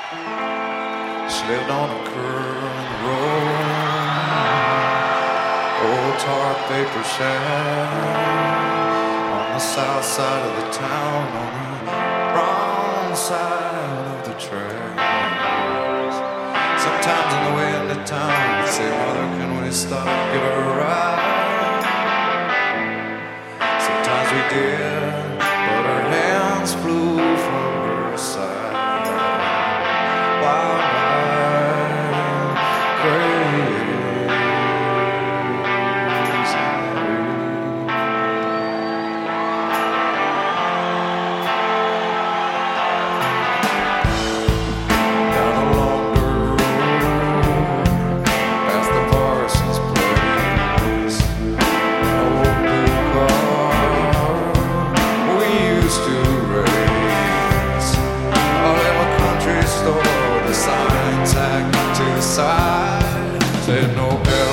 She lived on a curving road, old tar paper shack on the south side of the town, on the wrong side of the tracks. Sometimes on the way into town, we'd say, "Mother, can we stop and give her a ride?" Sometimes we did, but her hands flew from her side. Wild ride, crazy. Down a long dirt road, past the Parsons place, an old blue car we used to race. All in my country store, the sign tacked to the side said no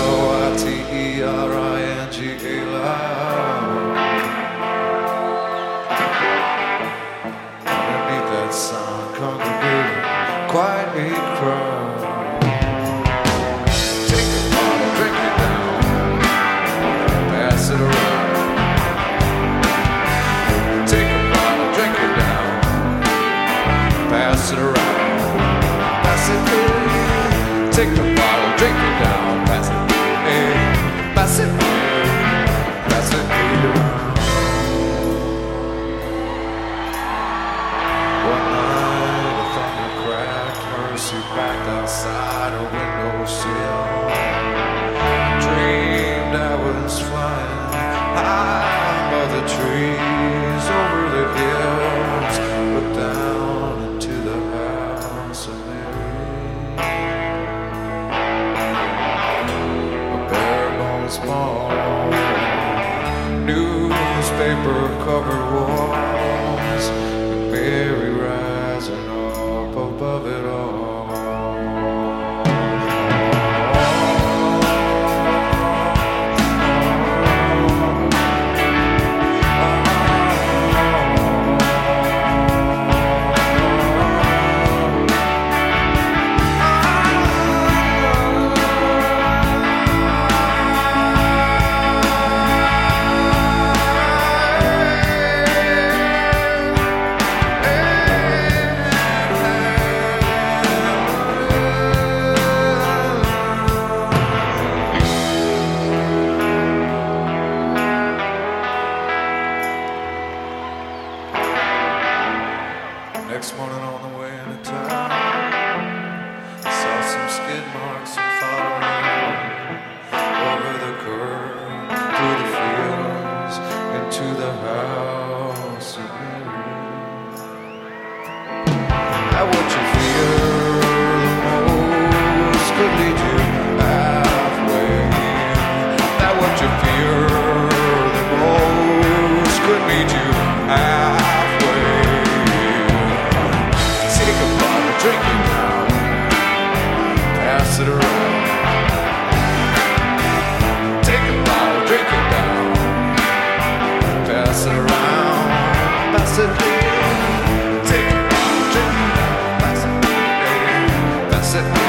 Loitering loud. Underneath that sign congregated quite a crowd. Take a bottle, drink it down, pass it around. Take a bottle, drink it down, pass it around. Pass it, take the bottle, drink it down, pass it, pass it, pass it around. One night a thunder cracked, Mercy backed outside her windowsill. Dreamed I was flying high above the trees, over the hills, looked down into the house of Mary. A bare bones small, newspaper covered walls, and Mary rising up above it all. Next morning on the way into town, saw some skid marks and followed over the curb, through the fields, into the house of Mary. That what you fear the most could lead you halfway. That what you fear the most could lead you halfway. Take a bottle, drink it down, pass it around. Take a bottle, drink it down, pass it around. Pass it, take a bottle, drink it down, pass it, pass it.